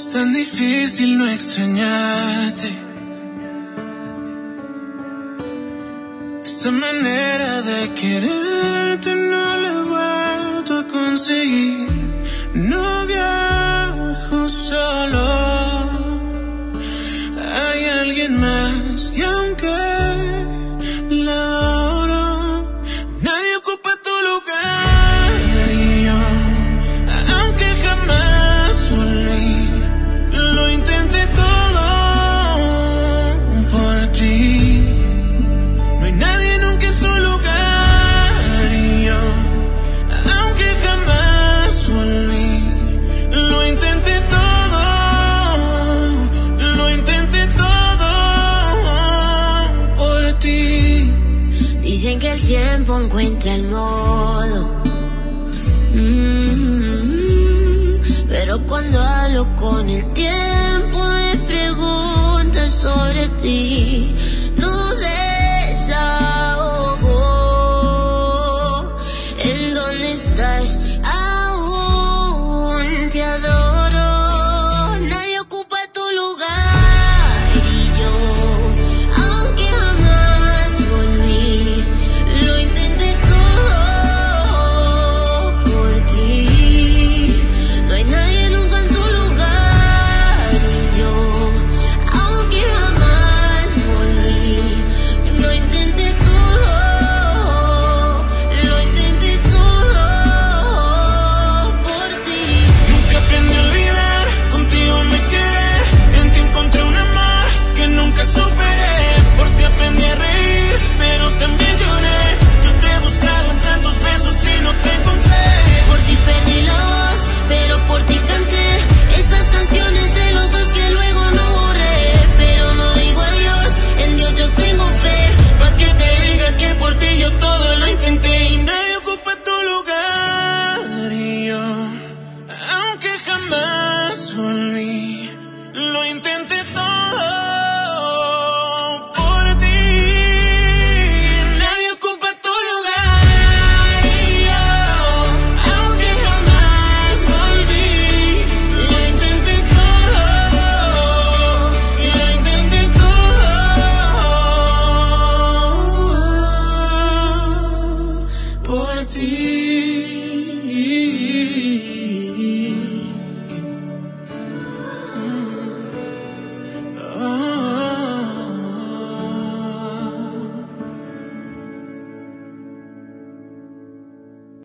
Tan difícil no extrañarte. Esa manera de quererte no la he vuelto a conseguir. No viajo solo, hay alguien más y aunque la adoro, nadie ocupa tu lugar. Y yo, aunque jamás volví, lo intenté todo por ti. No hay nadie nunca en tu lugar. Y yo, aunque jamás volví, lo intenté todo. Lo intenté todo por ti. Dicen que el tiempo encuentra el modo. Pero cuando hablo con el tiempo me pregunta sobre ti. No desahogo. ¿En dónde estás? Aún te adoro. Nadie ocupa tu lugar. Y yo, aunque jamás volví, lo intenté todo por ti. No hay nadie nunca en tu lugar. Y yo, aunque jamás volví, lo intenté todo. Lo intenté todo por ti. Nunca aprendí a olvidar, contigo me quedé. En ti encontré un amor que nunca superé. Por ti aprendí a reír, pero también lloré. Yo te he buscado en tantos besos y no te encontré. Por ti perdí la voz, pero por ti canté esas canciones de los dos que luego no borré. Pero no digo adiós, en Dios yo tengo fe, pa' que te diga que por ti yo todo lo intenté. Y nadie ocupa tu lugar. Y yo, aunque jamás volví, lo intenté todo.